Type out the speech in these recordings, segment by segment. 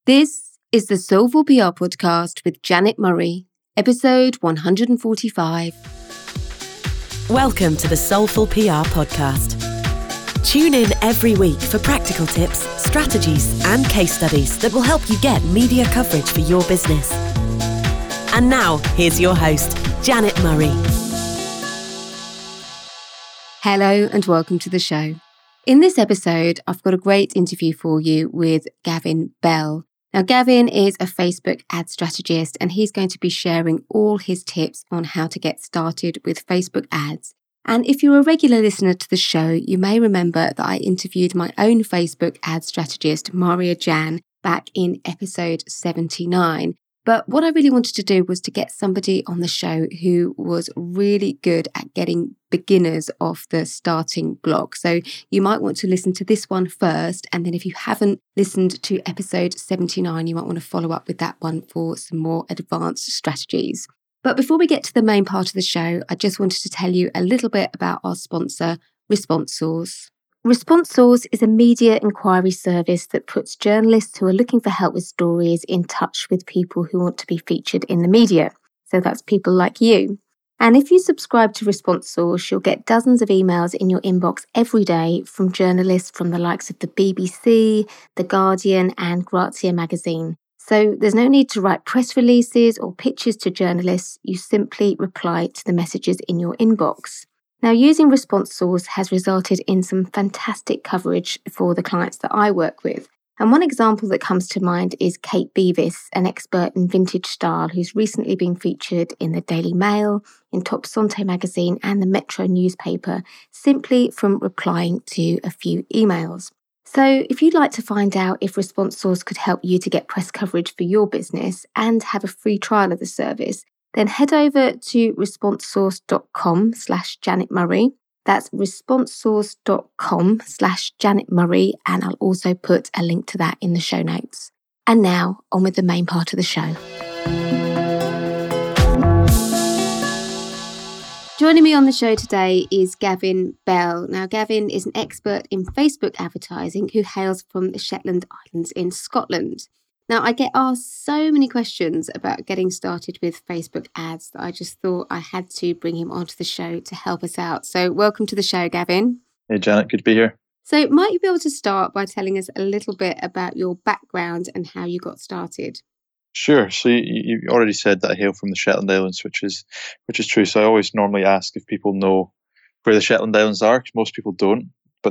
This is the Soulful PR podcast with Janet Murray, episode 145. Welcome to the Soulful PR podcast. Tune in every week for practical tips, strategies, and case studies that will help you get media coverage for your business. And now, here's your host, Janet Murray. Hello and welcome to the show. In this episode, I've got a great interview for you with Gavin Bell. Now, Gavin is a Facebook ad strategist, and he's going to be sharing all his tips on how to get started with Facebook ads. And if you're a regular listener to the show, you may remember that I interviewed my own Facebook ad strategist, Maria Jan, back in episode 79. But what I really wanted to do was to get somebody on the show who was really good at getting beginners off the starting block. So you might want to listen to this one first. And then if you haven't listened to episode 79, you might want to follow up with that one for some more advanced strategies. But before we get to the main part of the show, I just wanted to tell you a little bit about our sponsor, ResponseSource. ResponseSource is a media inquiry service that puts journalists who are looking for help with stories in touch with people who want to be featured in the media. So that's people like you. And if you subscribe to ResponseSource, you'll get dozens of emails in your inbox every day from journalists from the likes of the BBC, The Guardian, and Grazia magazine. So there's no need to write press releases or pitches to journalists. You simply reply to the messages in your inbox. Now, using ResponseSource has resulted in some fantastic coverage for the clients that I work with. And one example that comes to mind is Kate Beavis, an expert in vintage style who's recently been featured in the Daily Mail, in Top Santé magazine and the Metro newspaper, simply from replying to a few emails. So if you'd like to find out if ResponseSource could help you to get press coverage for your business and have a free trial of the service, then head over to responsesource.com/Janet Murray. That's responsesource.com/Janet Murray, and I'll also put a link to that in the show notes. And now, on with the main part of the show. Joining me on the show today is Gavin Bell. Now, Gavin is an expert in Facebook advertising who hails from the Shetland Islands in Scotland. Now, I get asked so many questions about getting started with Facebook ads that I just thought I had to bring him onto the show to help us out. So welcome to the show, Gavin. Hey, Janet, good to be here. So might you be able to start by telling us a little bit about your background and how you got started? Sure. So you already said that I hail from the Shetland Islands, which is true. So I always normally ask if people know where the Shetland Islands are, because most people don't.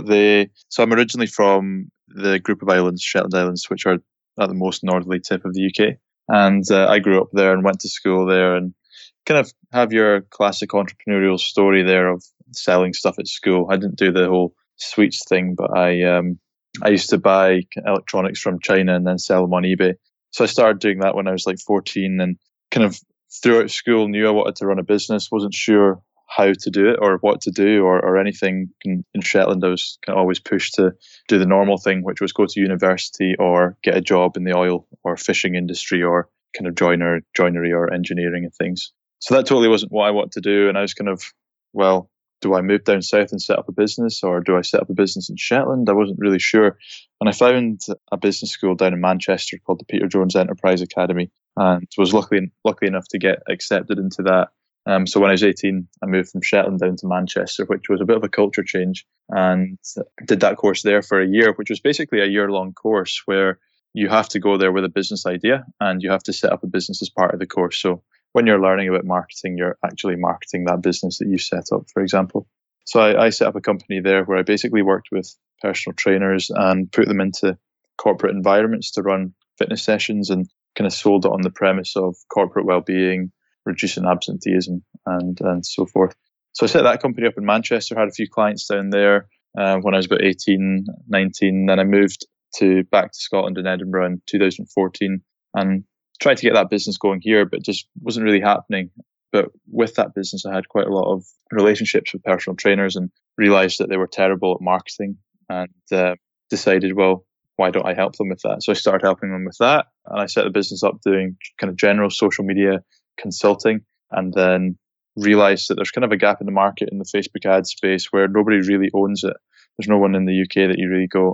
So I'm originally from the group of islands, Shetland Islands, which are at the most northerly tip of the UK. And I grew up there and went to school there, and kind of have your classic entrepreneurial story there of selling stuff at school. I didn't do the whole sweets thing, but I used to buy electronics from China and then sell them on eBay. So I started doing that when I was like 14, and kind of throughout school knew I wanted to run a business, wasn't sure how to do it or what to do or anything. In Shetland, I was kind of always pushed to do the normal thing, which was go to university or get a job in the oil or fishing industry or kind of joinery or engineering and things. So that totally wasn't what I wanted to do. And I was kind of, well, do I move down south and set up a business, or do I set up a business in Shetland? I wasn't really sure. And I found a business school down in Manchester called the Peter Jones Enterprise Academy, and was lucky enough to get accepted into that. So when I was 18, I moved from Shetland down to Manchester, which was a bit of a culture change, and did that course there for a year, which was basically a year-long course where you have to go there with a business idea and you have to set up a business as part of the course. So when you're learning about marketing, you're actually marketing that business that you set up, for example. So I set up a company there where I basically worked with personal trainers and put them into corporate environments to run fitness sessions, and kind of sold it on the premise of corporate well-being, reducing absenteeism and so forth. So I set that company up in Manchester, had a few clients down there when I was about 18, 19. Then I moved back to Scotland in Edinburgh in 2014 and tried to get that business going here, but just wasn't really happening. But with that business, I had quite a lot of relationships with personal trainers and realized that they were terrible at marketing, and decided, well, why don't I help them with that? So I started helping them with that, and I set the business up doing kind of general social media consulting, and then realized that there's kind of a gap in the market in the Facebook ad space where nobody really owns it. There's no one in the UK that you really go,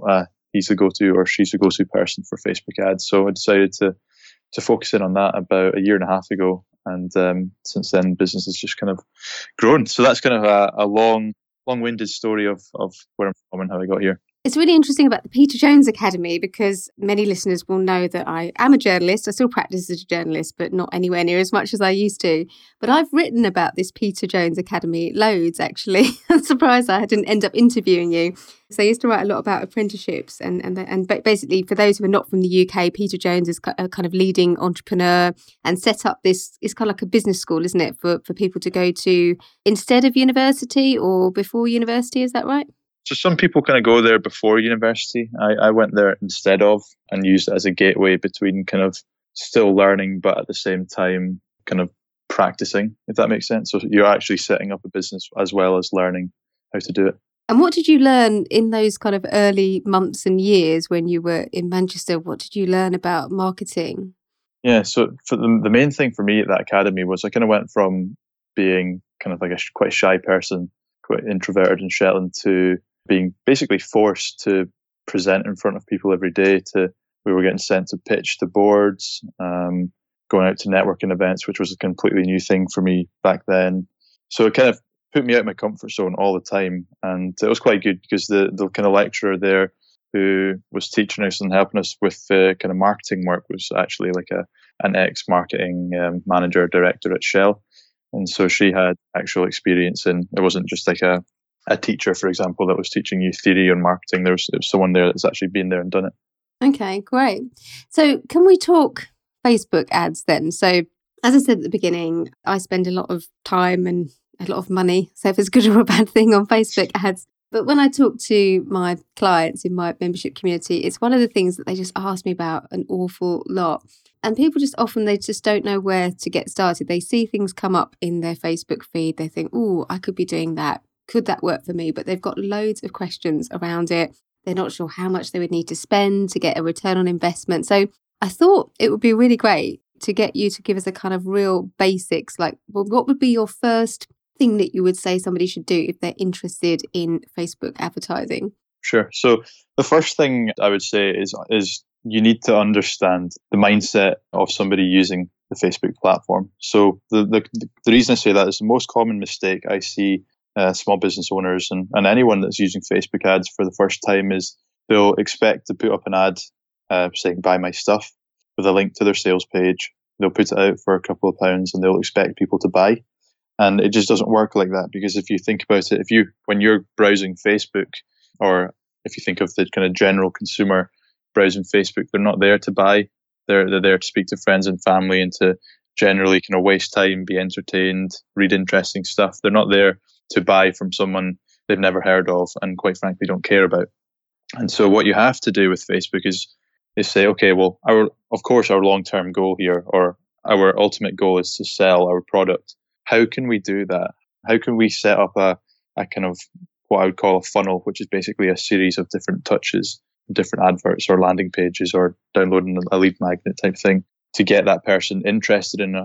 he's the go-to or she's the go-to person for Facebook ads. So I decided to focus in on that about a year and a half ago. And since then, business has just kind of grown. So that's kind of a long-winded story of where I'm from and how I got here. It's really interesting about the Peter Jones Academy because many listeners will know that I am a journalist. I still practice as a journalist, but not anywhere near as much as I used to. But I've written about this Peter Jones Academy loads, actually. I'm surprised I didn't end up interviewing you. So I used to write a lot about apprenticeships. And basically, for those who are not from the UK, Peter Jones is a kind of leading entrepreneur and set up this, it's kind of like a business school, isn't it, for people to go to instead of university or before university, is that right? So some people kind of go there before university. I went there instead of and used it as a gateway between kind of still learning, but at the same time kind of practicing, if that makes sense. So you're actually setting up a business as well as learning how to do it. And what did you learn in those kind of early months and years when you were in Manchester? What did you learn about marketing? Yeah, so for the main thing for me at that academy was I kind of went from being kind of like a quite shy person, quite introverted in Shetland, to being basically forced to present in front of people every day. We were getting sent to pitch to boards, going out to networking events, which was a completely new thing for me back then. So it kind of put me out of my comfort zone all the time. And it was quite good because the kind of lecturer there who was teaching us and helping us with the kind of marketing work was actually like an ex-marketing manager, director at Shell. And so she had actual experience in, it wasn't just like a teacher, for example, that was teaching you theory on marketing. There was someone there that's actually been there and done it. Okay, great. So can we talk Facebook ads then? So as I said at the beginning, I spend a lot of time and a lot of money, so if it's good or a bad thing, on Facebook ads. But when I talk to my clients in my membership community, it's one of the things that they just ask me about an awful lot. And people just often, they just don't know where to get started. They see things come up in their Facebook feed. They think, oh, I could be doing that. Could that work for me? But they've got loads of questions around it. They're not sure how much they would need to spend to get a return on investment. So I thought it would be really great to get you to give us a kind of real basics, like, well, what would be your first thing that you would say somebody should do if they're interested in Facebook advertising? Sure. So the first thing I would say is you need to understand the mindset of somebody using the Facebook platform. So the reason I say that is the most common mistake I see small business owners and anyone that's using Facebook ads for the first time is they'll expect to put up an ad saying buy my stuff with a link to their sales page. They'll put it out for a couple of pounds and they'll expect people to buy. And it just doesn't work like that, because if you think about it, when you're browsing Facebook, or if you think of the kind of general consumer browsing Facebook, they're not there to buy. They're there to speak to friends and family and to generally kind of waste time, be entertained, read interesting stuff. They're not there to buy from someone they've never heard of and quite frankly don't care about. And so what you have to do with Facebook is say, okay, well, our long-term goal here, or our ultimate goal, is to sell our product. How can we do that? How can we set up a kind of what I would call a funnel, which is basically a series of different touches, different adverts or landing pages or downloading a lead magnet type thing to get that person interested in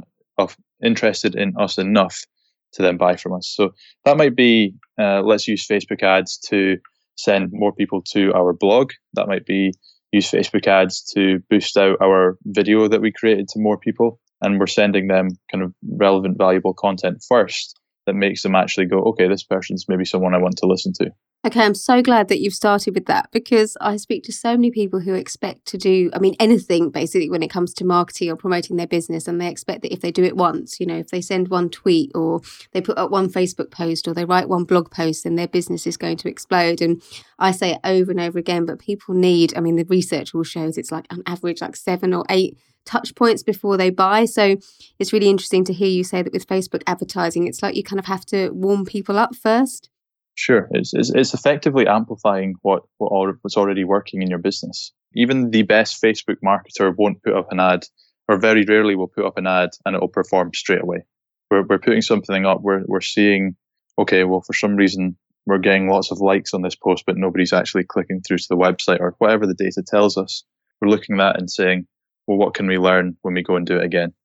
us enough to then buy from us. So that might be, let's use Facebook ads to send more people to our blog. That might be use Facebook ads to boost out our video that we created to more people. And we're sending them kind of relevant, valuable content first that makes them actually go, okay, this person's maybe someone I want to listen to. Okay, I'm so glad that you've started with that, because I speak to so many people who expect to do, anything basically when it comes to marketing or promoting their business. And they expect that if they do it once, if they send one tweet or they put up one Facebook post or they write one blog post, then their business is going to explode. And I say it over and over again, but people need, the research all shows it's like on average like 7 or 8 touch points before they buy. So it's really interesting to hear you say that with Facebook advertising, it's like you kind of have to warm people up first. Sure. It's effectively amplifying what's already working in your business. Even the best Facebook marketer won't put up an ad, or very rarely will put up an ad and it'll perform straight away. We're putting something up, we're seeing, okay, well, for some reason we're getting lots of likes on this post, but nobody's actually clicking through to the website or whatever the data tells us. We're looking at that and saying, well, what can we learn when we go and do it again?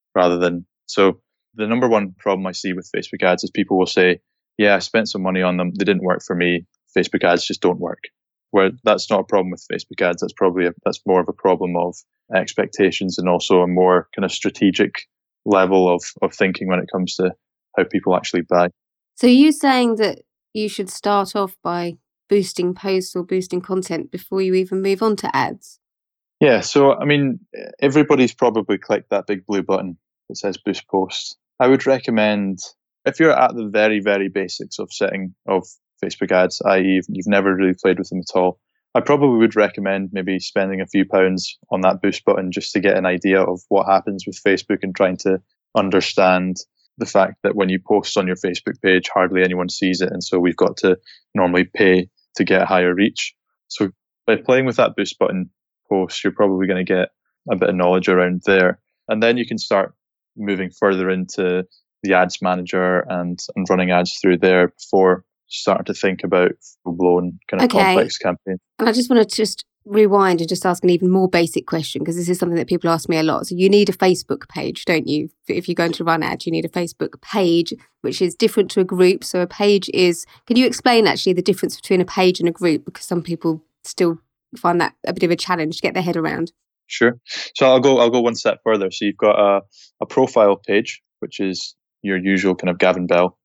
So the number one problem I see with Facebook ads is people will say, yeah, I spent some money on them. They didn't work for me. Facebook ads just don't work. where that's not a problem with Facebook ads. That's more of a problem of expectations and also a more kind of strategic level of thinking when it comes to how people actually buy. So are you saying that you should start off by boosting posts or boosting content before you even move on to ads? Yeah, so I mean, everybody's probably clicked that big blue button that says boost posts. I would recommend, if you're at the very, very basics of Facebook ads, i.e. you've never really played with them at all, I probably would recommend maybe spending a few pounds on that boost button just to get an idea of what happens with Facebook and trying to understand the fact that when you post on your Facebook page, hardly anyone sees it. And so we've got to normally pay to get a higher reach. So by playing with that boost button post, you're probably going to get a bit of knowledge around there. And then you can start moving further into the ads manager and running ads through there before starting to think about full-blown kind of complex campaigns. And I just want to just rewind and just ask an even more basic question, because this is something that people ask me a lot. So you need a Facebook page, don't you? If you're going to run ads, you need a Facebook page, which is different to a group. So a page is, can you explain actually the difference between a page and a group? Because some people still find that a bit of a challenge to get their head around. Sure. So I'll go one step further. So you've got a profile page, which is your usual kind of Gavin Bell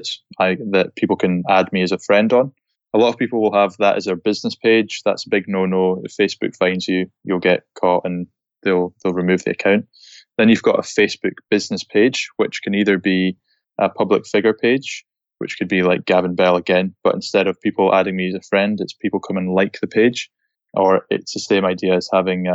that people can add me as a friend on. A lot of people will have that as their business page. That's a big no-no. If Facebook finds you, you'll get caught and they'll remove the account. Then you've got a Facebook business page, which can either be a public figure page, which could be like Gavin Bell again, but instead of people adding me as a friend, it's people come and like the page. Or it's the same idea as having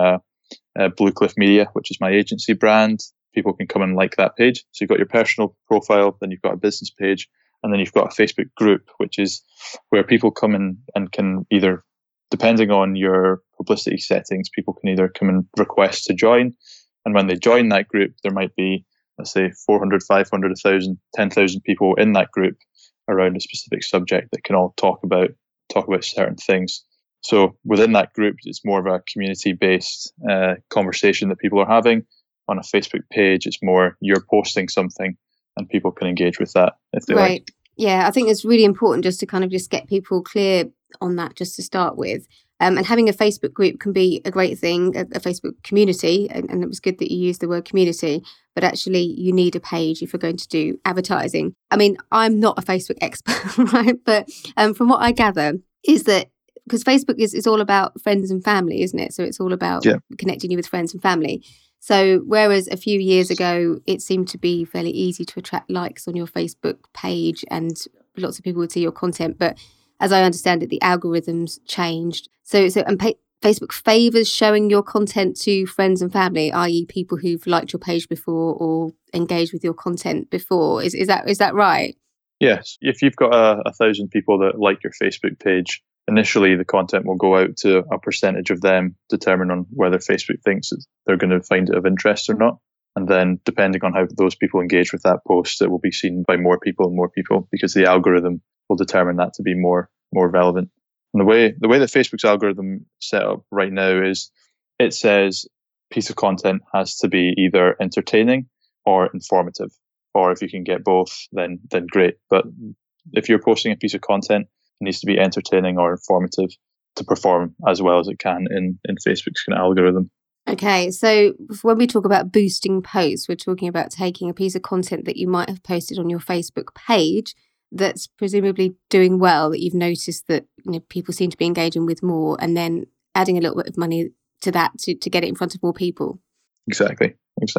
Blue Cliff Media, which is my agency brand. People can come and like that page. So you've got your personal profile, then you've got a business page, and then you've got a Facebook group, which is where people come in and can either, depending on your publicity settings, people can either come and request to join. And when they join that group, there might be, let's say, 400, 500, 1,000, 10,000 people in that group around a specific subject that can all talk about certain things. So within that group, it's more of a community-based conversation that people are having. On a Facebook page, it's more you're posting something and people can engage with that if they like. Yeah, I think it's really important just to kind of just get people clear on that just to start with. And having a Facebook group can be a great thing, a Facebook community. And it was good that you used the word community, but actually you need a page if you're going to do advertising. I mean, I'm not a Facebook expert, right? But from what I gather is that because Facebook is all about friends and family, isn't it? So it's all about connecting you with friends and family. So whereas a few years ago, it seemed to be fairly easy to attract likes on your Facebook page and lots of people would see your content. But as I understand it, the algorithms changed. So Facebook favours showing your content to friends and family, i.e. people who've liked your page before or engaged with your content before. Is that right? Yes. If you've got 1,000 people that like your Facebook page, initially the content will go out to a percentage of them, determine on whether Facebook thinks they're going to find it of interest or not. And then depending on how those people engage with that post, it will be seen by more people because the algorithm will determine that to be more relevant. And the way that Facebook's algorithm set up right now is it says piece of content has to be either entertaining or informative. Or if you can get both, then great. But if you're posting a piece of content, it needs to be entertaining or informative to perform as well as it can in Facebook's kind of algorithm. Okay, so when we talk about boosting posts, we're talking about taking a piece of content that you might have posted on your Facebook page that's presumably doing well, that you've noticed that people seem to be engaging with more, and then adding a little bit of money to that to get it in front of more people. Exactly.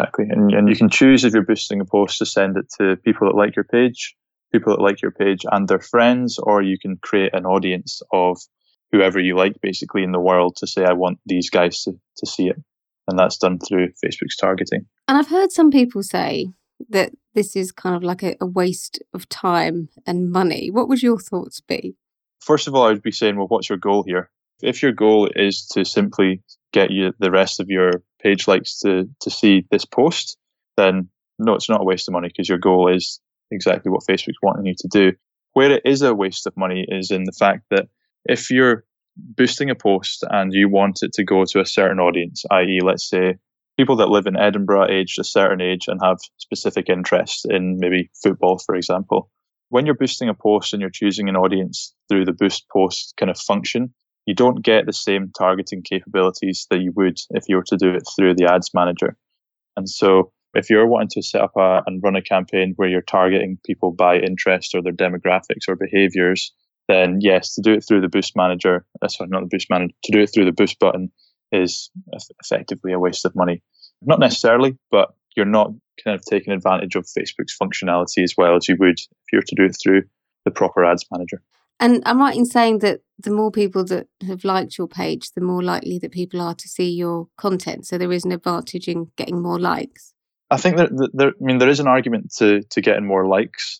And you can choose if you're boosting a post to send it to people that like your page, people that like your page and their friends, or you can create an audience of whoever you like basically in the world to say, I want these guys to see it. And that's done through Facebook's targeting. And I've heard some people say that this is kind of like a waste of time and money. What would your thoughts be? First of all, I would be saying, well, what's your goal here? If your goal is to simply get you the rest of your page likes to see this post, then no, it's not a waste of money because your goal is exactly what Facebook's wanting you to do. Where it is a waste of money is in the fact that if you're boosting a post and you want it to go to a certain audience, i.e., let's say people that live in Edinburgh aged a certain age and have specific interests in maybe football, for example. When you're boosting a post and you're choosing an audience through the boost post kind of function, you don't get the same targeting capabilities that you would if you were to do it through the ads manager. And so if you're wanting to set up and run a campaign where you're targeting people by interest or their demographics or behaviors, then yes, to do it through the Boost Manager, sorry, not the Boost Manager, to do it through the Boost button is effectively a waste of money. Not necessarily, but you're not kind of taking advantage of Facebook's functionality as well as you would if you were to do it through the proper ads manager. And I'm right in saying that the more people that have liked your page, the more likely that people are to see your content. So there is an advantage in getting more likes. I think there is an argument to getting more likes,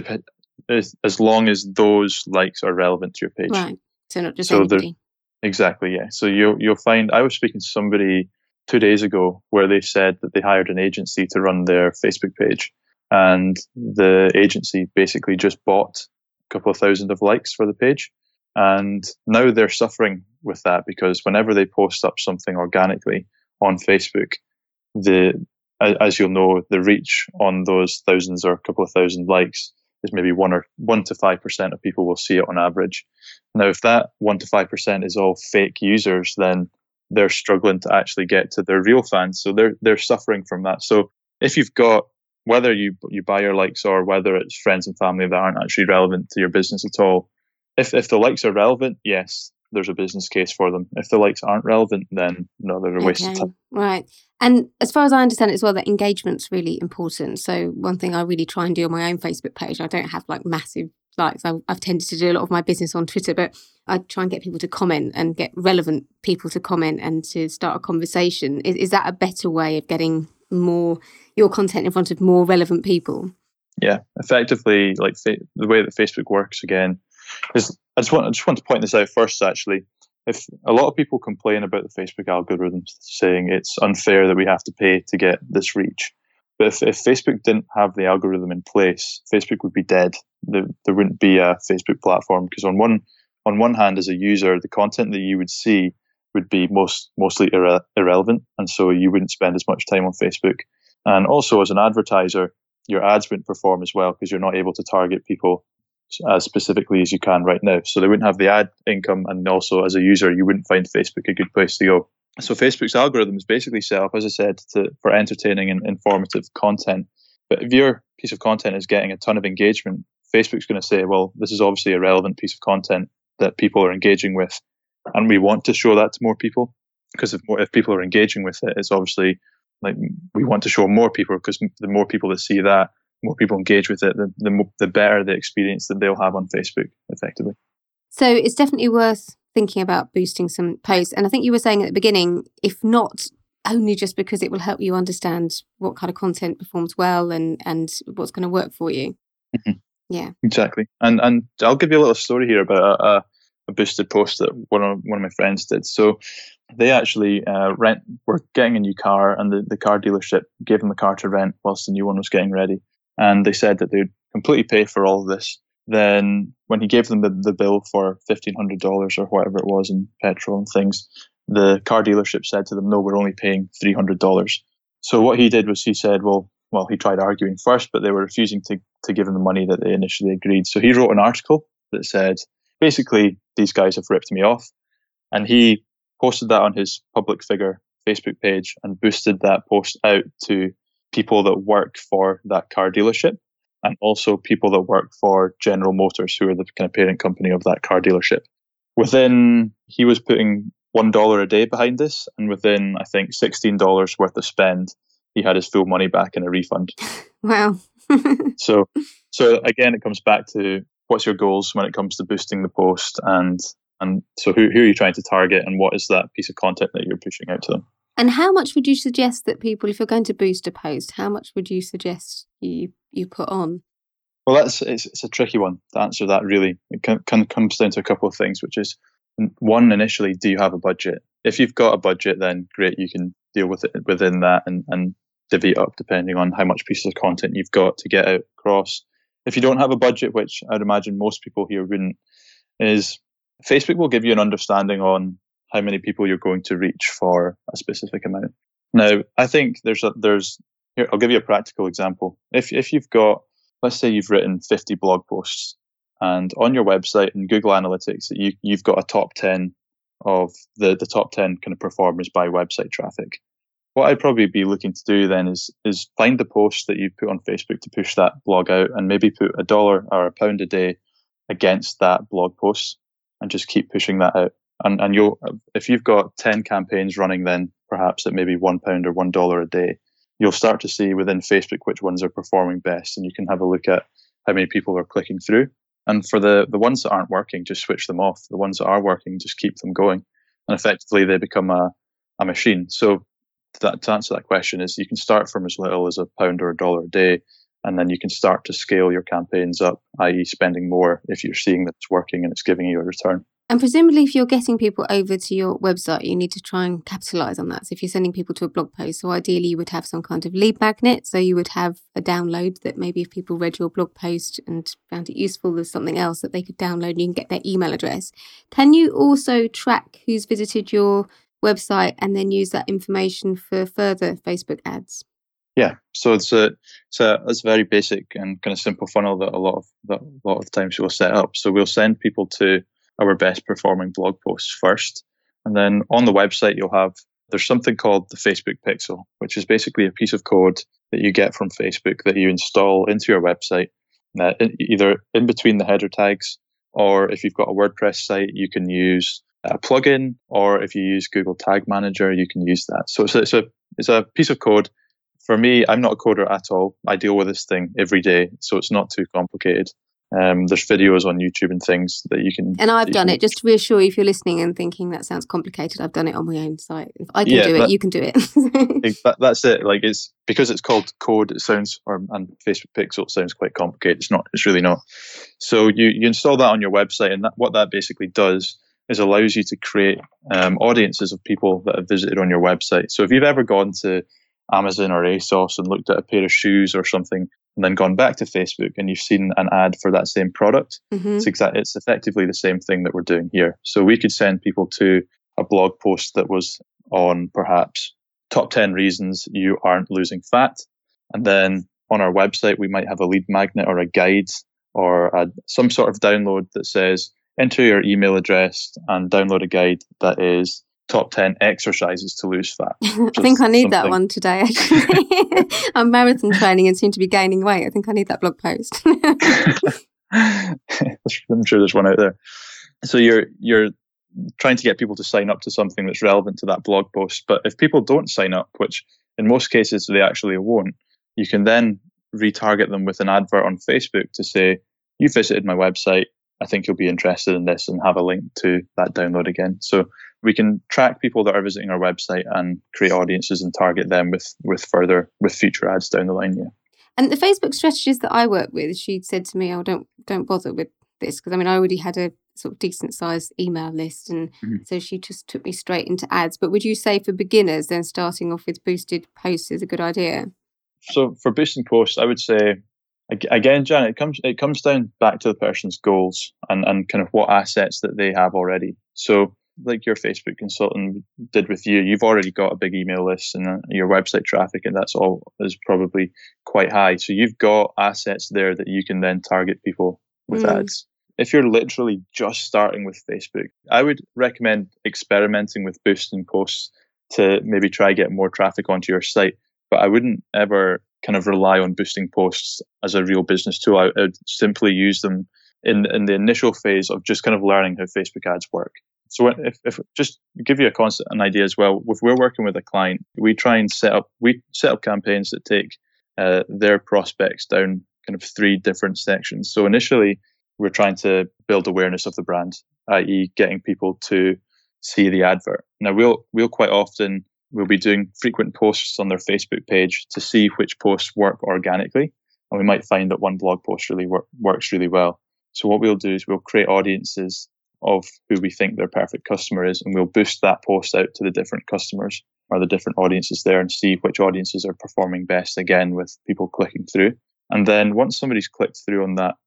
as long as those likes are relevant to your page. Right. So not just anybody. Exactly, yeah. So you'll find, I was speaking to somebody 2 days ago where they said that they hired an agency to run their Facebook page, and the agency basically just bought a couple of thousand of likes for the page. And now they're suffering with that because whenever they post up something organically on Facebook, as you'll know, the reach on those thousands or a couple of thousand likes is maybe 1 to 5% of people will see it on average. Now, if that 1 to 5% is all fake users, then they're struggling to actually get to their real fans. So they're suffering from that. So if you've got, whether you buy your likes or whether it's friends and family that aren't actually relevant to your business at all, if the likes are relevant, yes, there's a business case for them. If the likes aren't relevant, then no, they're a waste of time. Right. And as far as I understand it as well, that engagement's really important. So one thing I really try and do on my own Facebook page, I don't have like massive likes. I've tended to do a lot of my business on Twitter, but I try and get people to comment and get relevant people to comment and to start a conversation. Is that a better way of getting more your content in front of more relevant people? Yeah, effectively, like the way that Facebook works again is, I just want to point this out first, actually. If a lot of people complain about the Facebook algorithms, saying it's unfair that we have to pay to get this reach. But if Facebook didn't have the algorithm in place, Facebook would be dead. There wouldn't be a Facebook platform, because on one hand, as a user, the content that you would see would be mostly irrelevant, and so you wouldn't spend as much time on Facebook. And also, as an advertiser, your ads wouldn't perform as well because you're not able to target people as specifically as you can right now. So they wouldn't have the ad income, and also as a user, you wouldn't find Facebook a good place to go. So Facebook's algorithm is basically set up, as I said, for entertaining and informative content. But if your piece of content is getting a ton of engagement, Facebook's going to say, well, this is obviously a relevant piece of content that people are engaging with, and we want to show that to more people, because if people are engaging with it, it's obviously like we want to show more people, because the more people that see that, more people engage with it, the better the experience that they'll have on Facebook, effectively. So it's definitely worth thinking about boosting some posts. And I think you were saying at the beginning, if not only just because it will help you understand what kind of content performs well and what's going to work for you. Mm-hmm. Yeah, exactly. And I'll give you a little story here about a boosted post that one of my friends did. So they actually were getting a new car, and the car dealership gave them a car to rent whilst the new one was getting ready. And they said that they'd completely pay for all of this. Then when he gave them the bill for $1,500 or whatever it was in petrol and things, the car dealership said to them, no, we're only paying $300. So what he did was he said, well, he tried arguing first, but they were refusing to give him the money that they initially agreed. So he wrote an article that said, basically, these guys have ripped me off. And he posted that on his public figure Facebook page and boosted that post out to people that work for that car dealership, and also people that work for General Motors, who are the kind of parent company of that car dealership. He was putting $1 a day behind this, and within, I think, $16 worth of spend, he had his full money back in a refund. Wow. So again, it comes back to what's your goals when it comes to boosting the post, and so who are you trying to target, and what is that piece of content that you're pushing out to them? And how much would you suggest that people, if you're going to boost a post, how much would you suggest you put on? Well, it's a tricky one to answer that, really. It comes down to a couple of things, which is, one, initially, do you have a budget? If you've got a budget, then great, you can deal with it within that and divvy it up depending on how much pieces of content you've got to get out across. If you don't have a budget, which I'd imagine most people here wouldn't, is Facebook will give you an understanding on how many people you're going to reach for a specific amount. Now, I think there's here, I'll give you a practical example. If you've got, let's say you've written 50 blog posts, and on your website in Google Analytics, you've got a top 10 of the top 10 kind of performers by website traffic. What I'd probably be looking to do then is find the post that you put on Facebook to push that blog out, and maybe put $1 or £1 a day against that blog post and just keep pushing that out. And you'll, if you've got 10 campaigns running, then perhaps at maybe £1 or $1 a day, you'll start to see within Facebook which ones are performing best, and you can have a look at how many people are clicking through. And for the ones that aren't working, just switch them off. The ones that are working, just keep them going. And effectively, they become a machine. So to answer that question is, you can start from as little as £1 or $1 a day, and then you can start to scale your campaigns up, i.e. spending more if you're seeing that it's working and it's giving you a return. And presumably, if you're getting people over to your website, you need to try and capitalize on that. So if you're sending people to a blog post, so ideally you would have some kind of lead magnet. So you would have a download that maybe if people read your blog post and found it useful, there's something else that they could download and you can get their email address. Can you also track who's visited your website and then use that information for further Facebook ads? Yeah, so it's a very basic and kind of simple funnel that a lot of times we'll set up. So we'll send people to our best performing blog posts first, and then on the website there's something called the Facebook Pixel, which is basically a piece of code that you get from Facebook that you install into your website, either in between the header tags, or if you've got a WordPress site, you can use a plugin, or if you use Google Tag Manager, you can use that. So it's a piece of code. For me, I'm not a coder at all. I deal with this thing every day, so it's not too complicated. There's videos on YouTube and things that you can... And I've done it, just to reassure you if you're listening and thinking that sounds complicated, I've done it on my own site. If I can do it, you can do it. That's it. Like, it's because it's called code, it sounds, and Facebook Pixel, it sounds quite complicated. It's not. It's really not. So you install that on your website, and what that basically does is allows you to create audiences of people that have visited on your website. So if you've ever gone to Amazon or ASOS and looked at a pair of shoes or something, and then gone back to Facebook and you've seen an ad for that same product, it's effectively the same thing that we're doing here. So we could send people to a blog post that was on perhaps top 10 reasons you aren't losing fat. And then on our website, we might have a lead magnet or a guide or some sort of download that says, enter your email address and download a guide that is top 10 exercises to lose fat. I think I need that one today, actually. I'm marathon training and seem to be gaining weight. I think I need that blog post. I'm sure there's one out there. So you're trying to get people to sign up to something that's relevant to that blog post. But if people don't sign up, which in most cases they actually won't, you can then retarget them with an advert on Facebook to say, you visited my website, I think you'll be interested in this, and have a link to that download again. So we can track people that are visiting our website and create audiences and target them with future ads down the line. Yeah. And the Facebook strategist that I work with, she said to me, "Oh, don't bother with this," because I already had a sort of decent sized email list, and so she just took me straight into ads. But would you say for beginners, then starting off with boosted posts is a good idea? So for boosting posts, I would say, again, Janet, it comes down back to the person's goals and kind of what assets that they have already. So like your Facebook consultant did with you, you've already got a big email list and your website traffic, and that's all is probably quite high. So you've got assets there that you can then target people with ads. If you're literally just starting with Facebook, I would recommend experimenting with boosting posts to maybe try get more traffic onto your site. But I wouldn't ever kind of rely on boosting posts as a real business tool. I would simply use them in the initial phase of just kind of learning how Facebook ads work. So if just give you an idea as well, if we're working with a client, we try and set up campaigns that take their prospects down kind of 3 different sections. So initially, we're trying to build awareness of the brand, i.e. getting people to see the advert. Now, we'll quite often, we'll be doing frequent posts on their Facebook page to see which posts work organically. And we might find that one blog post really works really well. So what we'll do is we'll create audiences of who we think their perfect customer is, and we'll boost that post out to the different customers or the different audiences there and see which audiences are performing best, again, with people clicking through. And then once somebody's clicked through on that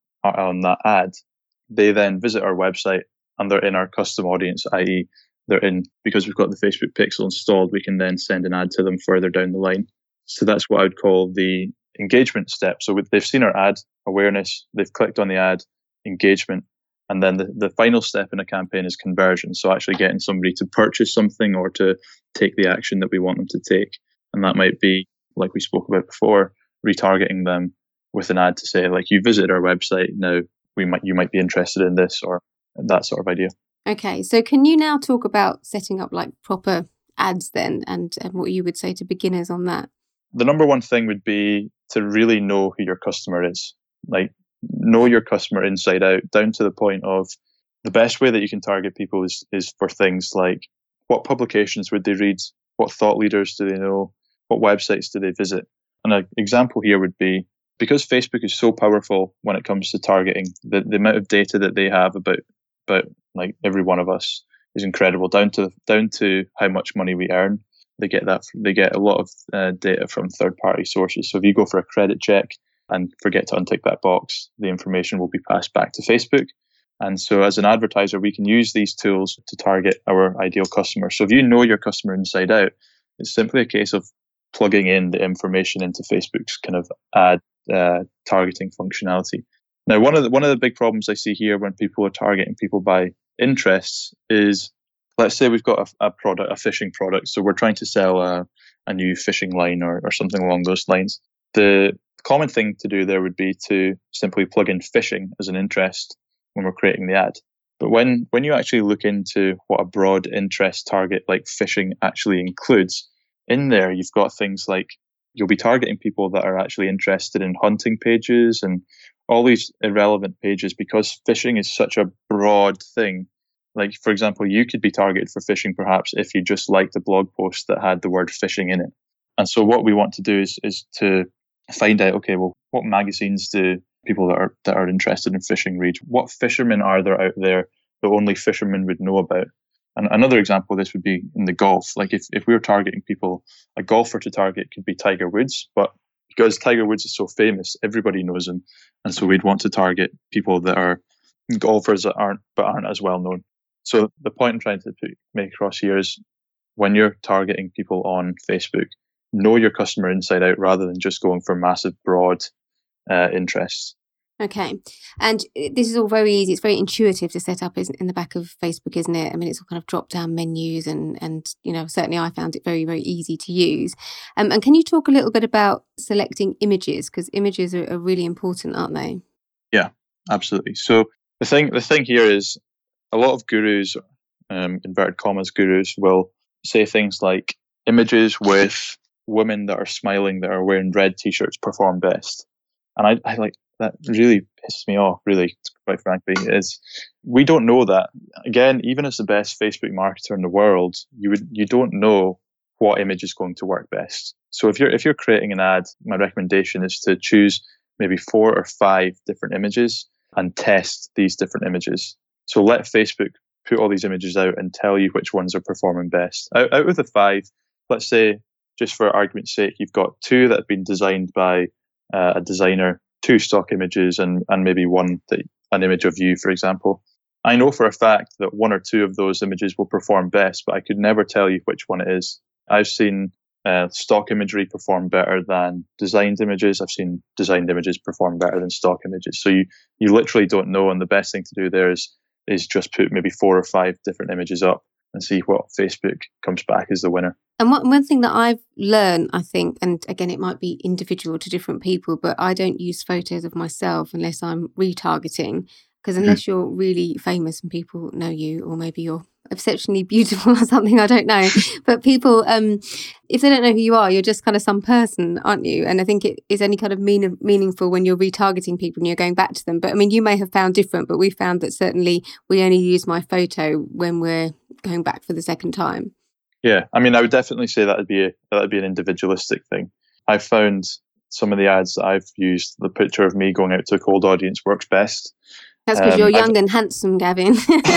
ad, they then visit our website and they're in our custom audience, i.e. they're in, because we've got the Facebook Pixel installed, we can then send an ad to them further down the line. So that's what I would call the engagement step. So they've seen our ad, awareness, they've clicked on the ad, engagement. And then the final step in a campaign is conversion. So actually getting somebody to purchase something or to take the action that we want them to take. And that might be, like we spoke about before, retargeting them with an ad to say, like, you visited our website, now you might be interested in this, or that sort of idea. Okay, so can you now talk about setting up like proper ads then, and what you would say to beginners on that? The number one thing would be to really know who your customer is. Like, know your customer inside out, down to the point of the best way that you can target people is for things like, what publications would they read? What thought leaders do they know? What websites do they visit? And an example here would be, because Facebook is so powerful when it comes to targeting, the amount of data that they have about like every one of us is incredible, down to how much money we earn. They get a lot of data from third-party sources. So if you go for a credit check and forget to untick that box, the information will be passed back to Facebook. And so as an advertiser, we can use these tools to target our ideal customer. So if you know your customer inside out, it's simply a case of plugging in the information into Facebook's kind of ad targeting functionality. Now, one of the big problems I see here when people are targeting people by interests is, let's say we've got a product, a fishing product. So we're trying to sell a new fishing line or something along those lines. The common thing to do there would be to simply plug in fishing as an interest when we're creating the ad. But when you actually look into what a broad interest target like fishing actually includes, in there you've got things like, you'll be targeting people that are actually interested in hunting pages and all these irrelevant pages, because fishing is such a broad thing. Like, for example, you could be targeted for fishing perhaps if you just liked a blog post that had the word fishing in it. And so what we want to do is to find out, okay, well, what magazines do people that are interested in fishing read? What fishermen are there out there that only fishermen would know about? And another example of this would be in the golf. Like if we were targeting people, a golfer to target could be Tiger Woods, but because Tiger Woods is so famous, everybody knows him. And so we'd want to target people that are golfers that aren't as well known. So the point I'm trying to make across here is, when you're targeting people on Facebook, know your customer inside out rather than just going for massive broad interests. Okay. And this is all very easy. It's very intuitive to set up in the back of Facebook, isn't it? I mean, it's all kind of drop-down menus and certainly I found it very, very easy to use. And can you talk a little bit about selecting images? Because images are really important, aren't they? Yeah, absolutely. So the thing here is, a lot of gurus, inverted commas gurus, will say things like, images with women that are smiling, that are wearing red t-shirts perform best. And I like, that really pisses me off, really, quite frankly, is we don't know that. Again, even as the best Facebook marketer in the world, you don't know what image is going to work best. So if you're creating an ad, my recommendation is to choose maybe 4 or 5 different images and test these different images. So let Facebook put all these images out and tell you which ones are performing best. Out of the 5, let's say, just for argument's sake, you've got 2 that have been designed by a designer, 2 stock images, and maybe an image of you, for example. I know for a fact that 1 or 2 of those images will perform best, but I could never tell you which one it is. I've seen stock imagery perform better than designed images. I've seen designed images perform better than stock images. So you literally don't know, and the best thing to do there is just put maybe 4 or 5 different images up and see what Facebook comes back as the winner. And one thing that I've learned, I think, and again, it might be individual to different people, but I don't use photos of myself unless I'm retargeting, because unless you're really famous and people know you, or maybe you're exceptionally beautiful or something, I don't know. But people, if they don't know who you are, you're just kind of some person, aren't you? And I think it is only kind of meaningful when you're retargeting people and you're going back to them. But I mean, you may have found different, but we found that certainly we only use my photo when we're going back for the second time. Yeah, I mean, I would definitely say that'd be an individualistic thing. I've found some of the ads that I've used, the picture of me going out to a cold audience works best. That's because you're young and handsome, Gavin.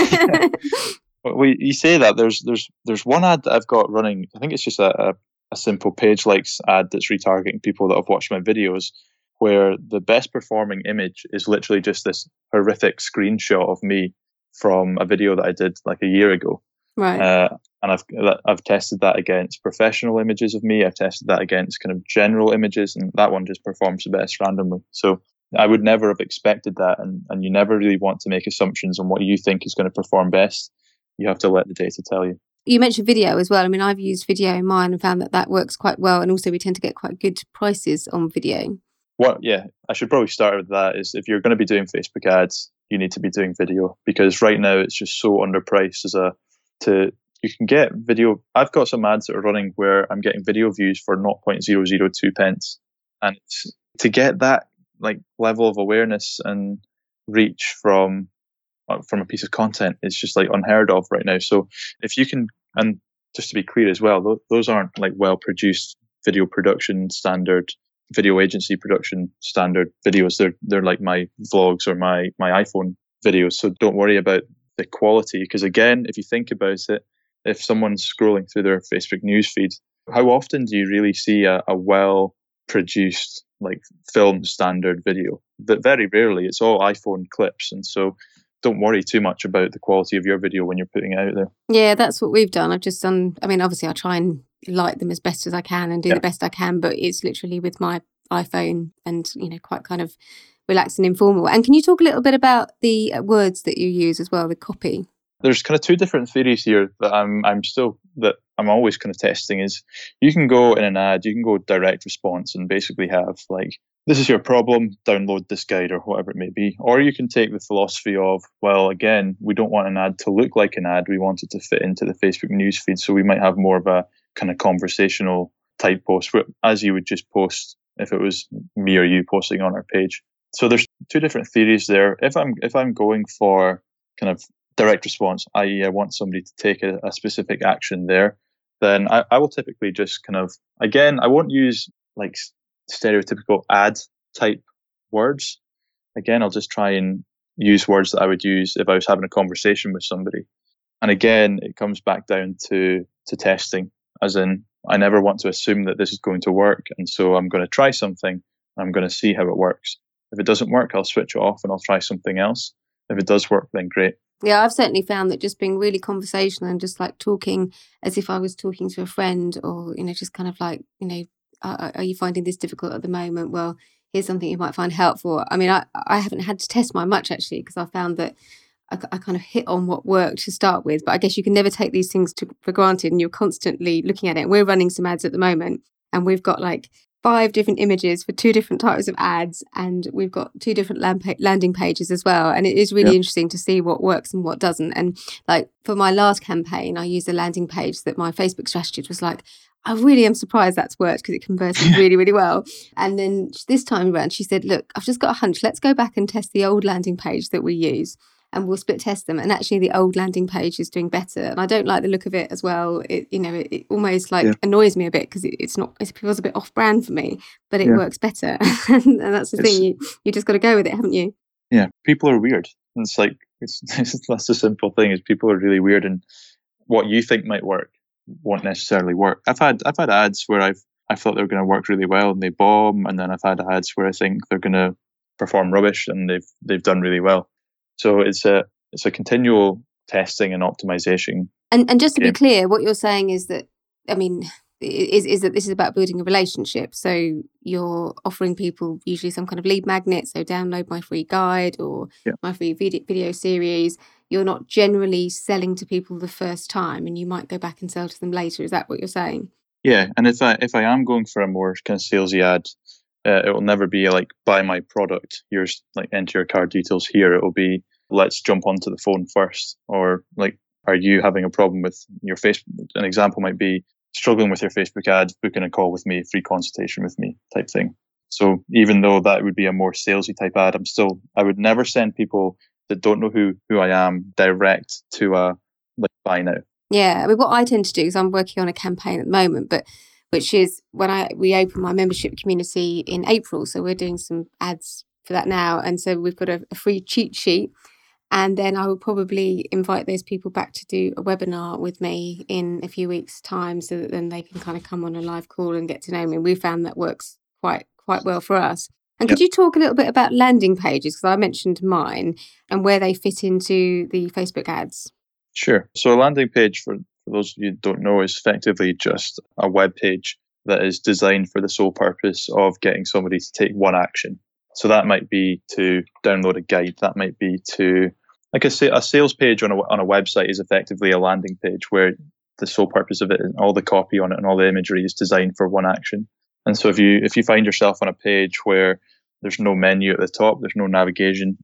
Well, you say that. There's one ad that I've got running. I think it's just a simple page likes ad that's retargeting people that have watched my videos, where the best performing image is literally just this horrific screenshot of me from a video that I did like a year ago. Right. And I've tested that against professional images of me. I've tested that against kind of general images, and that one just performs the best randomly. So I would never have expected that. And you never really want to make assumptions on what you think is going to perform best. You have to let the data tell you. You mentioned video as well. I mean, I've used video in mine and found that works quite well. And also we tend to get quite good prices on video. I should probably start with that, is if you're going to be doing Facebook ads, you need to be doing video, because right now it's just so underpriced you can get video. I've got some ads that are running where I'm getting video views for 0.002 pence. And to get that like level of awareness and reach from a piece of content is just like unheard of right now. So if you can, and just to be clear as well, those aren't like well produced video production standard, video agency production standard videos. They're like my vlogs or my iPhone videos. So don't worry about the quality, because again, if you think about it, if someone's scrolling through their Facebook newsfeed, how often do you really see a well produced like film standard video? But very rarely. It's all iPhone clips, and so don't worry too much about the quality of your video when you're putting it out there. Yeah, that's what we've done. I've just done, I mean, obviously I try and light them as best as I can and do the best I can, but it's literally with my iPhone and, quite kind of relaxed and informal. And can you talk a little bit about the words that you use as well, the copy? There's kind of two different theories here that I'm always kind of testing. Is you can go in an ad, you can go direct response and basically have like, this is your problem, download this guide or whatever it may be. Or you can take the philosophy of, well, again, we don't want an ad to look like an ad. We want it to fit into the Facebook newsfeed. So we might have more of a kind of conversational type post, as you would just post if it was me or you posting on our page. So there's two different theories there. If I'm going for kind of direct response, i.e. I want somebody to take a specific action there, then I will typically just kind of, again, I won't use like stereotypical ad type words. Again, I'll just try and use words that I would use if I was having a conversation with somebody. And again, it comes back down to testing, as in, I never want to assume that this is going to work. And so I'm going to try something. I'm going to see how it works. If it doesn't work, I'll switch it off and I'll try something else. If it does work, then great. Yeah, I've certainly found that just being really conversational and just like talking as if I was talking to a friend, or, just kind of like, are you finding this difficult at the moment? Well, here's something you might find helpful. I mean, I haven't had to test mine much actually, because I found that I kind of hit on what worked to start with. But I guess you can never take these things for granted, and you're constantly looking at it. We're running some ads at the moment, and we've got like 5 different images for 2 different types of ads, and we've got 2 different landing pages as well. And it is really interesting to see what works and what doesn't. And like for my last campaign, I used a landing page that my Facebook strategist was like, I really am surprised that's worked, because it converted really, really well. And then this time around, she said, look, I've just got a hunch. Let's go back and test the old landing page that we use, and we'll split test them. And actually the old landing page is doing better. And I don't like the look of it as well. It almost like annoys me a bit, because it feels a bit off brand for me, but it works better. And that's the thing, you just got to go with it, haven't you? Yeah, people are weird. And it's like, that's the simple thing, is people are really weird, and what you think might work won't necessarily work. I've had ads where I thought they were going to work really well and they bomb, and then I've had ads where I think they're going to perform rubbish and they've done really well. So it's a continual testing and optimization. And just to be clear, what you're saying is that, I mean, is that this is about building a relationship. So you're offering people usually some kind of lead magnet. So download my free guide or my free video series. You're not generally selling to people the first time, and you might go back and sell to them later. Is that what you're saying? Yeah, and if I am going for a more kind of salesy ad, it will never be like, buy my product. Here's like, enter your card details here. It will be, let's jump onto the phone first. Or like, are you having a problem with your Facebook? An example might be, struggling with your Facebook ads, booking a call with me, free consultation with me type thing. So even though that would be a more salesy type ad, I would never send people that don't know who I am direct to like, buy now. Yeah, I mean, what I tend to do is I'm working on a campaign at the moment, which is when we open my membership community in April. So we're doing some ads for that now. And so we've got a free cheat sheet. And then I will probably invite those people back to do a webinar with me in a few weeks' time, so that then they can kind of come on a live call and get to know me. We found that works quite well for us. And could you talk a little bit about landing pages? Because I mentioned mine, and where they fit into the Facebook ads. Sure. So a landing page, for those of you who don't know, is effectively just a web page that is designed for the sole purpose of getting somebody to take one action. So that might be to download a guide. That might be to, like a sales page on a website is effectively a landing page where the sole purpose of it and all the copy on it and all the imagery is designed for one action. And so if you find yourself on a page where there's no menu at the top, there's no navigation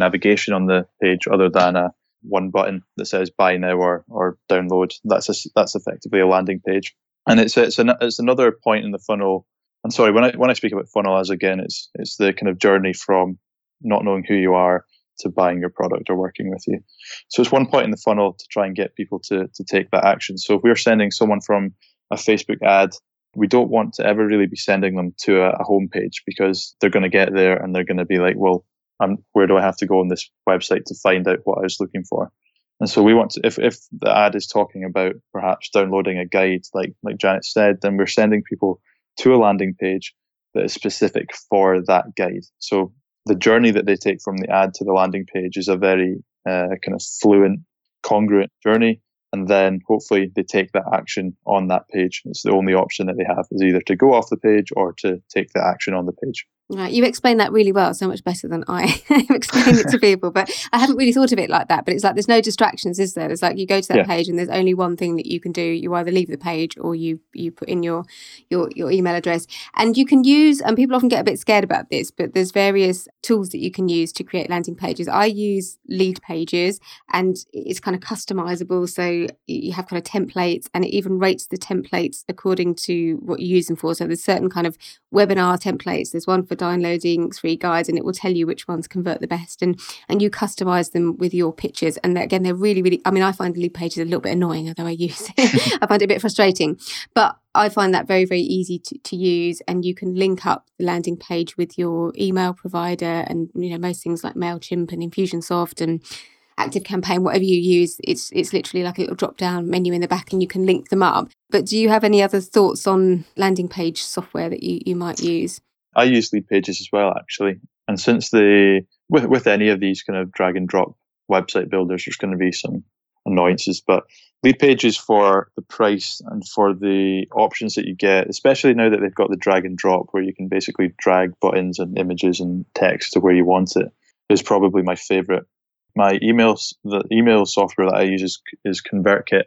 on the page other than one button that says buy now or download, that's effectively a landing page. And it's another point in the funnel. And sorry, when I speak about funnel, as again, it's the kind of journey from not knowing who you are to buying your product or working with you. So it's one point in the funnel to try and get people to take that action. So if we're sending someone from a Facebook ad, we don't want to ever really be sending them to a homepage, because they're going to get there and they're going to be like, well, where do I have to go on this website to find out what I was looking for? And so we want to, if the ad is talking about perhaps downloading a guide, like Janet said, then we're sending people to a landing page that is specific for that guide. So the journey that they take from the ad to the landing page is a very kind of fluent, congruent journey. And then hopefully they take that action on that page. It's the only option that they have, is either to go off the page or to take the action on the page. Right, you explained that really well, so much better than I explained it to people. But I haven't really thought of it like that. But it's like there's no distractions, is there? There's like you go to that page and there's only one thing that you can do. You either leave the page or you put in your email address. And you can use, and people often get a bit scared about this, but there's various tools that you can use to create landing pages. I use Leadpages, and it's kind of customizable. So you have kind of templates, and it even rates the templates according to what you use them for. So there's certain kind of webinar templates. There's one for downloading free guides, and it will tell you which ones convert the best, and you customize them with your pictures. And again, they're really, really, I mean, I find Leadpages a little bit annoying, although I use it. I find it a bit frustrating, but I find that very, very easy to use, and you can link up the landing page with your email provider, and most things like MailChimp and Infusionsoft and ActiveCampaign, whatever you use, it's literally like a little drop down menu in the back, and you can link them up. But do you have any other thoughts on landing page software that you might use? I use Leadpages as well, actually. And since with any of these kind of drag and drop website builders, there's going to be some annoyances, but Leadpages, for the price and for the options that you get, especially now that they've got the drag and drop where you can basically drag buttons and images and text to where you want it, is probably my favorite. The email software that I use is ConvertKit,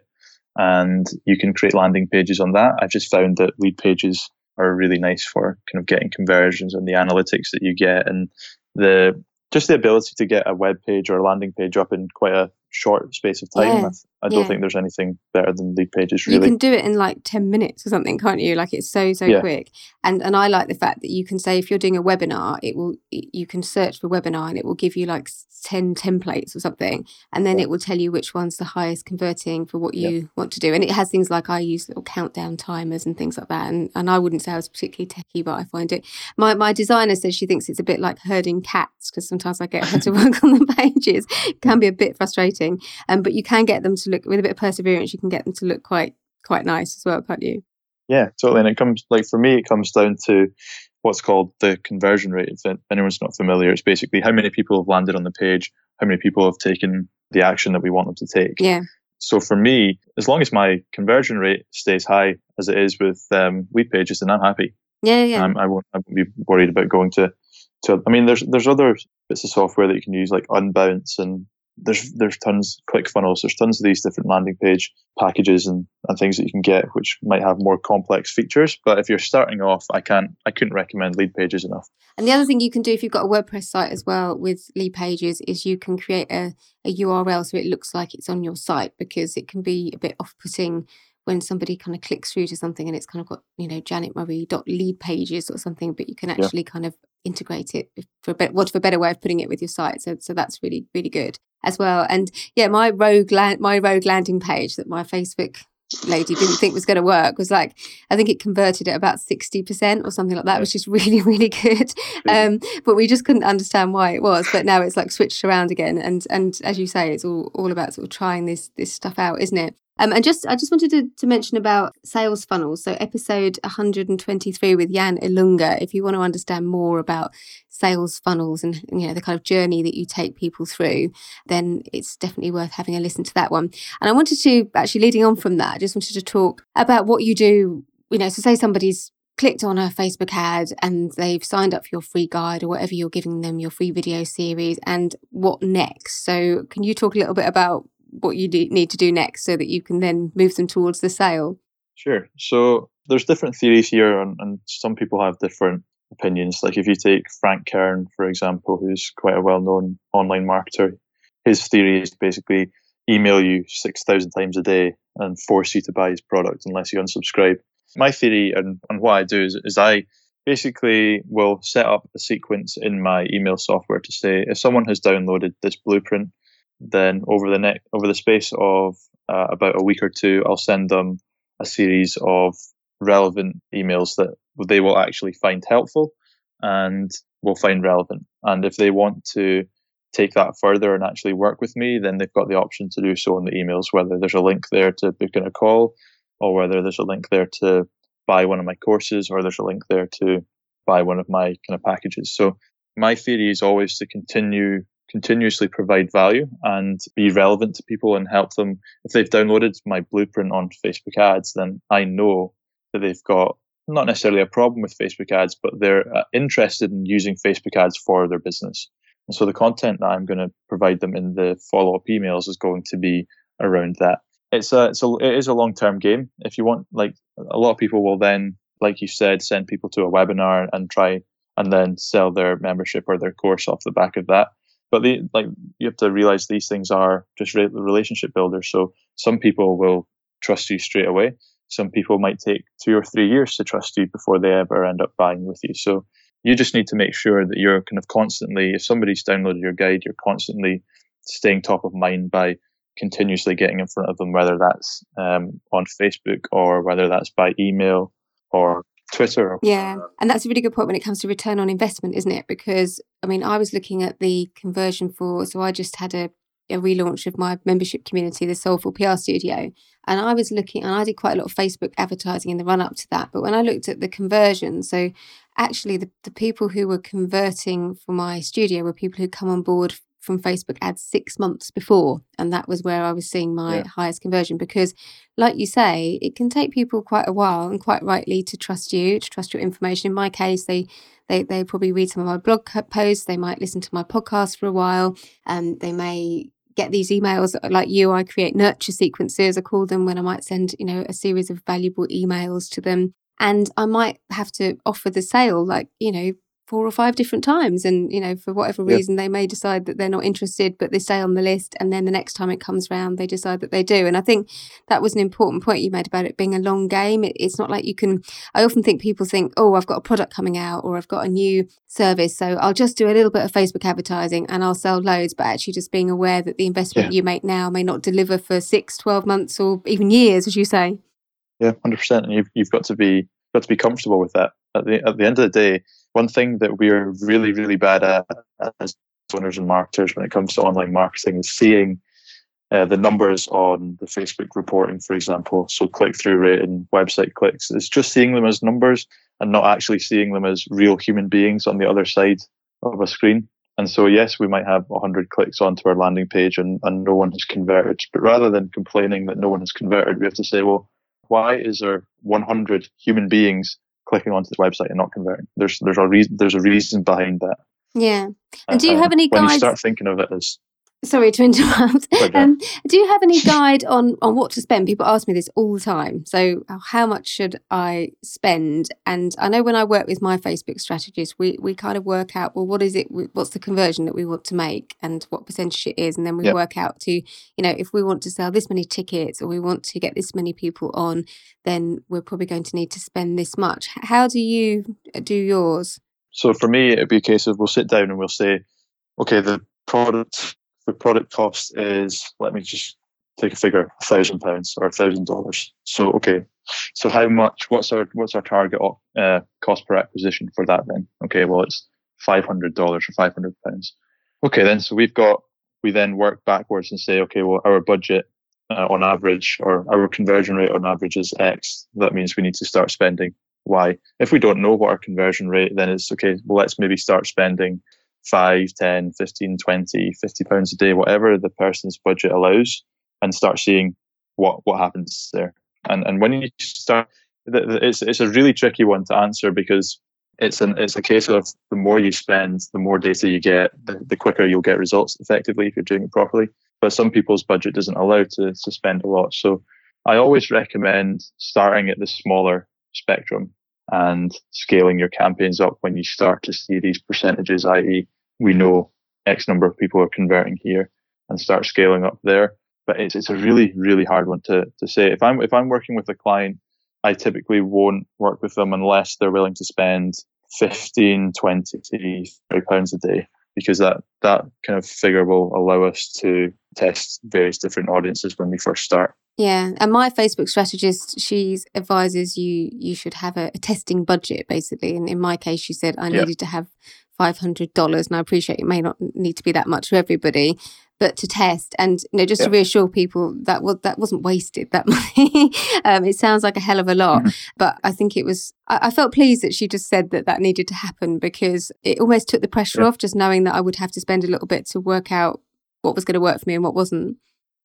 and you can create landing pages on that. I've just found that Leadpages are really nice for kind of getting conversions and the analytics that you get, and the ability to get a web page or a landing page up in quite a short space of time. I don't think there's anything better than Leadpages, really. You can do it in like 10 minutes or something, can't you? Like it's so quick. And I like the fact that you can say, if you're doing a webinar, you can search for webinar and it will give you like 10 templates or something, and then it will tell you which one's the highest converting for what you want to do. And it has things like, I use little countdown timers and things like that, and I wouldn't say I was particularly techie, but I find it, my designer says she thinks it's a bit like herding cats, because sometimes I get her to work on the pages. It can be a bit frustrating, but you can get them to look, with a bit of perseverance, you can get them to look quite nice as well, can't you? Yeah, totally. And it comes, like for me, it comes down to what's called the conversion rate. If anyone's not familiar, it's basically how many people have landed on the page, how many people have taken the action that we want them to take. Yeah. So for me, as long as my conversion rate stays high as it is with Leadpages, then I'm happy. Yeah. I won't be worried about going to. I mean, there's other bits of software that you can use, like Unbounce, and there's tons, ClickFunnels, there's tons of these different landing page packages and things that you can get, which might have more complex features. But if you're starting off, I couldn't recommend Leadpages enough. And the other thing you can do if you've got a WordPress site as well with Leadpages is you can create a URL so it looks like it's on your site, because it can be a bit off-putting when somebody kind of clicks through to something and it's kind of got, janetmurray.leadpages or something, but you can actually kind of integrate it for a better way of putting it with your site. So that's really, really good as well. And my rogue landing page that my Facebook lady didn't think was going to work was like, I think it converted at about 60% or something like that, which is really, really good. But we just couldn't understand why it was. But now it's like switched around again. And as you say, it's all about sort of trying this stuff out, isn't it? And I just wanted to mention about sales funnels. So episode 123 with Jan Ilunga, if you want to understand more about sales funnels and the kind of journey that you take people through, then it's definitely worth having a listen to that one. And I wanted to, actually leading on from that, I just wanted to talk about what you do, so say somebody's clicked on a Facebook ad and they've signed up for your free guide or whatever you're giving them, your free video series, and what next? So can you talk a little bit about what you need to do next so that you can then move them towards the sale? Sure. So there's different theories here, and some people have different opinions. Like if you take Frank Kern, for example, who's quite a well-known online marketer, his theory is basically email you 6,000 times a day and force you to buy his product unless you unsubscribe. My theory and what I do is I basically will set up a sequence in my email software to say if someone has downloaded this blueprint, then over the space of about a week or two, I'll send them a series of relevant emails that they will actually find helpful and will find relevant. And if they want to take that further and actually work with me, then they've got the option to do so in the emails, whether there's a link there to book in a call, or whether there's a link there to buy one of my courses, or there's a link there to buy one of my kind of packages. So my theory is always to continuously provide value and be relevant to people and help them. If they've downloaded my blueprint on Facebook ads, then I know that they've got not necessarily a problem with Facebook ads, but they're interested in using Facebook ads for their business. And so the content that I'm going to provide them in the follow-up emails is going to be around that. It is a long-term game. If you want, like a lot of people will then, like you said, send people to a webinar and try and then sell their membership or their course off the back of that. But you have to realize these things are just relationship builders. So some people will trust you straight away. Some people might take 2 or 3 years to trust you before they ever end up buying with you. So you just need to make sure that you're kind of constantly, if somebody's downloaded your guide, you're constantly staying top of mind by continuously getting in front of them, whether that's on Facebook or whether that's by email or Twitter. Yeah, and that's a really good point when it comes to return on investment, isn't it? Because, I mean, I was looking at the conversion so I just had a relaunch of my membership community, the Soulful PR Studio. And I was looking, and I did quite a lot of Facebook advertising in the run up to that. But when I looked at the conversion, so actually the people who were converting for my studio were people who come on board from Facebook ads 6 months before. And that was where I was seeing my highest conversion, because like you say, it can take people quite a while, and quite rightly, to trust you, to trust your information. In my case, they probably read some of my blog posts, they might listen to my podcast for a while, and they may get these emails like you. I create nurture sequences, I call them, when I might send, a series of valuable emails to them. And I might have to offer the sale 4 or 5 different times. And, for whatever reason, they may decide that they're not interested, but they stay on the list. And then the next time it comes around, they decide that they do. And I think that was an important point you made about it being a long game. It's not like you can, I often think people think, oh, I've got a product coming out, or I've got a new service, so I'll just do a little bit of Facebook advertising and I'll sell loads. But actually just being aware that the investment you make now may not deliver for 6, 12 months or even years, as you say. Yeah, 100%. And you've got to be comfortable with that. At the end of the day, one thing that we're really, really bad at as owners and marketers when it comes to online marketing is seeing the numbers on the Facebook reporting, for example. So click-through rate and website clicks. It's just seeing them as numbers and not actually seeing them as real human beings on the other side of a screen. And so, yes, we might have 100 clicks onto our landing page and no one has converted. But rather than complaining that no one has converted, we have to say, well, why is there 100 human beings clicking onto the website and not converting? There's a reason behind that. Yeah. And do you have any guides? When you start thinking of it as... Sorry to interrupt. Do you have any guide on what to spend? People ask me this all the time. So how much should I spend? And I know when I work with my Facebook strategists, we kind of work out, well, what's the conversion that we want to make and what percentage it is. And then we work out to, if we want to sell this many tickets or we want to get this many people on, then we're probably going to need to spend this much. How do you do yours? So for me, it'd be a case of we'll sit down and we'll say, okay, the product cost is, let me just take a figure, £1,000 or $1,000. So, okay, so how much, what's our target cost per acquisition for that then? Okay, well, it's $500 or £500. Okay, then, so we then work backwards and say, okay, well, our budget on average, or our conversion rate on average is X. That means we need to start spending Y. If we don't know what our conversion rate, then it's okay, well, let's maybe start spending 5, 10, 15, 20, £50 a day, whatever the person's budget allows, and start seeing what happens there. And when you start, it's a really tricky one to answer because it's a case of the more you spend, the more data you get, the quicker you'll get results effectively if you're doing it properly. But some people's budget doesn't allow to spend a lot. So I always recommend starting at the smaller spectrum and scaling your campaigns up when you start to see these percentages, i.e. we know X number of people are converting here, and start scaling up there. But it's a really, really hard one to say. If I'm working with a client, I typically won't work with them unless they're willing to spend 15, 20, 30 pounds a day, because that kind of figure will allow us to test various different audiences when we first start. Yeah, and my Facebook strategist, she advises you should have a testing budget, basically. And in my case, she said I needed to have $500, and I appreciate it may not need to be that much for everybody, but to test and just to reassure people that wasn't wasted, that money. It sounds like a hell of a lot, but I think it was. I felt pleased that she just said that needed to happen, because it almost took the pressure off, just knowing that I would have to spend a little bit to work out what was going to work for me and what wasn't.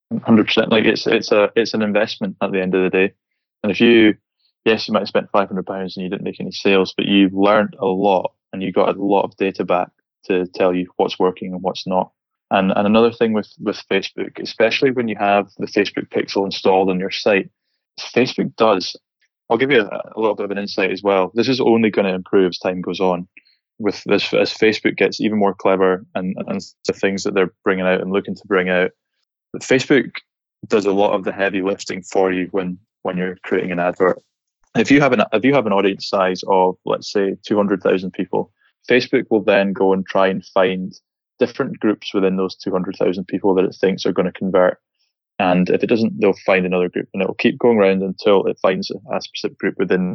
100%. Like it's an investment at the end of the day, and if you might have spent £500 and you didn't make any sales, but you learned a lot and you got a lot of data back to tell you what's working and what's not. And another thing with Facebook, especially when you have the Facebook Pixel installed on your site, Facebook does. I'll give you a little bit of an insight as well. This is only going to improve as time goes on. With this, as Facebook gets even more clever and the things that they're bringing out and looking to bring out, Facebook does a lot of the heavy lifting for you when you're creating an advert. If you have an audience size of, let's say, 200,000 people, Facebook will then go and try and find different groups within those 200,000 people that it thinks are going to convert. And if it doesn't, they'll find another group, and it will keep going around until it finds a specific group within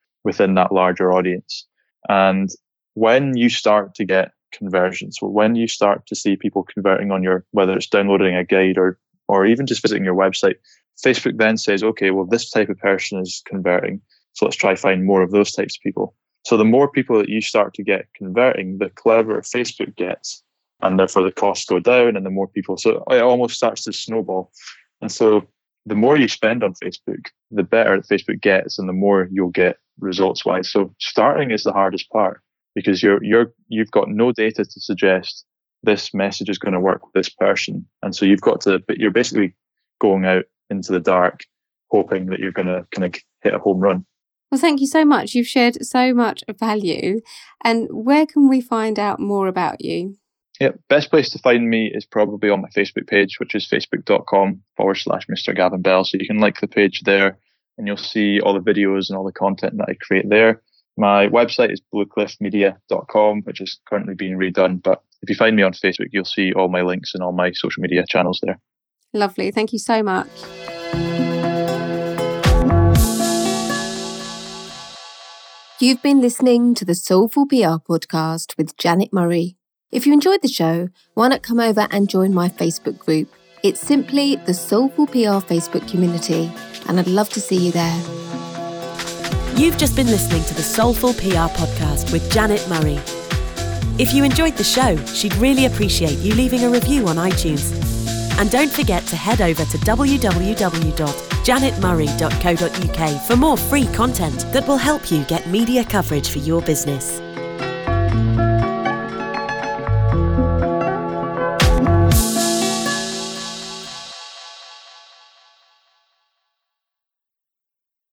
that larger audience. And when you start to get conversions, or when you start to see people converting on whether it's downloading a guide or even just visiting your website, Facebook then says, okay, well, this type of person is converting, so let's try find more of those types of people. So the more people that you start to get converting, the cleverer Facebook gets, and therefore the costs go down, and the more people. So it almost starts to snowball. And so the more you spend on Facebook, the better Facebook gets, and the more you'll get results wise. So starting is the hardest part, because you've got no data to suggest this message is going to work with this person, and so you're basically going out into the dark, hoping that you're going to kind of hit a home run. Well, thank you so much. You've shared so much value. And where can we find out more about you? Yeah, best place to find me is probably on my Facebook page, which is facebook.com/Mr. Gavin Bell. So you can like the page there, and you'll see all the videos and all the content that I create there. My website is bluecliffmedia.com, which is currently being redone. But if you find me on Facebook, you'll see all my links and all my social media channels there. Lovely. Thank you so much. You've been listening to the Soulful PR podcast with Janet Murray. If you enjoyed the show, why not come over and join my Facebook group? It's simply the Soulful PR Facebook community, and I'd love to see you there. You've just been listening to the Soulful PR podcast with Janet Murray. If you enjoyed the show, she'd really appreciate you leaving a review on iTunes. And don't forget to head over to www.janetmurray.co.uk for more free content that will help you get media coverage for your business.